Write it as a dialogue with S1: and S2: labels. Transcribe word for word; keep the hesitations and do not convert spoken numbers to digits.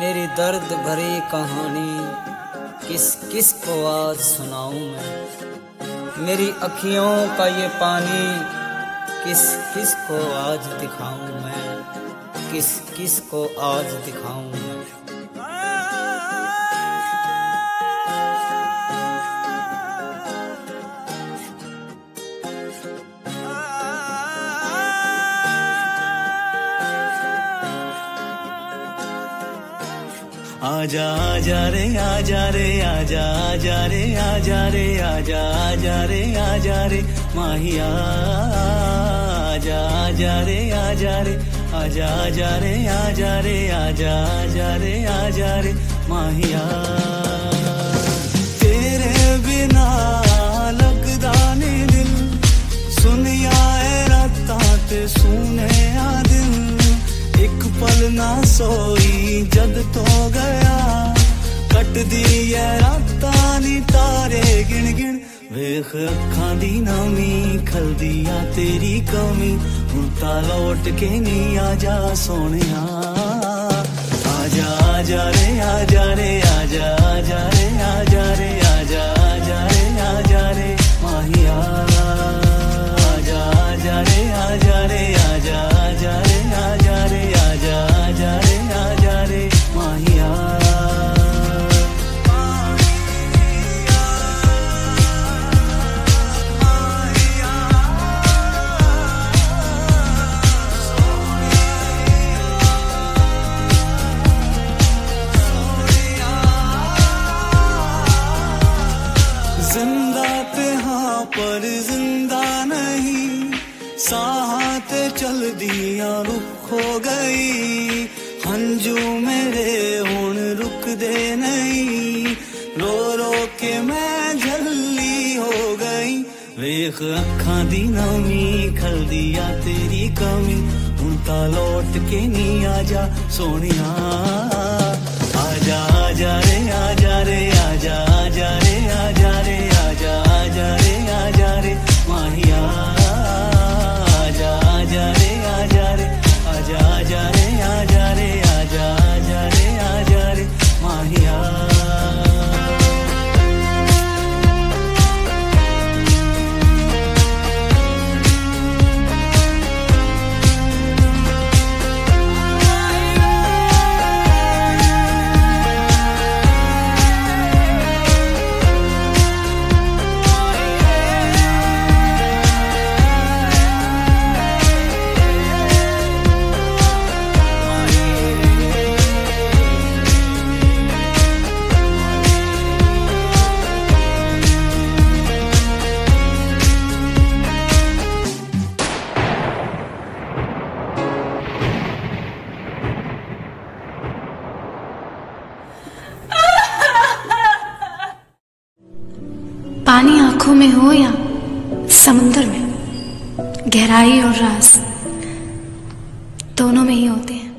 S1: मेरी दर्द भरी कहानी किस किस को आज सुनाऊं मैं। मेरी अखियों का ये पानी किस किस को आज दिखाऊं मैं, किस किस को आज दिखाऊं मैं।
S2: आजा आजा रे आजा रे आजा आजा रे आजा रे आजा आजा रे आजा रे माहिया आजा आजा रे आजा रे आजा आजा रे आजा रे आजा आजा रे आजा रे माहिया। तेरे बिना लगदा नी दिल, सुनिया ए रातां ते सुने आ दिल। एक पल ना सोई जद तो गया, कट दी है रातां नी तारे गिन गिन। वेख अखां दी नमी खलदी आ तेरी कमी, हुण तां लौट के नी आजा सोनिया। आजा आजा रे आजा रे आजा आजा रे आजा रे आजा आजा रे आजा रे माहिया। आजा आजा रे आजा रे आजा आजा रे आजा रे आजा आजा रे आजा रे माहिया। जिंदा ते हाँ पर जिंदा नहीं, साहते चल दिया रुक हो गई। हंजू मेरे हुण रुक दे नहीं, रो रो के मैं झल्ली हो गई। वेख अखां दी नमी खल दिया तेरी कमी, हुण तां लौट के नी आजा सोनिया। आजा आजा रे आजा रे आजा आजा रे आजा रे आजा आजा रे आजा रे माहिया। आजा आजा रे आजा रे आजा आजा रे आजा रे आजा आजा रे आजा रे माहिया।
S3: पानी आंखों में हो या समुंदर में, गहराई और राज दोनों में ही होते हैं।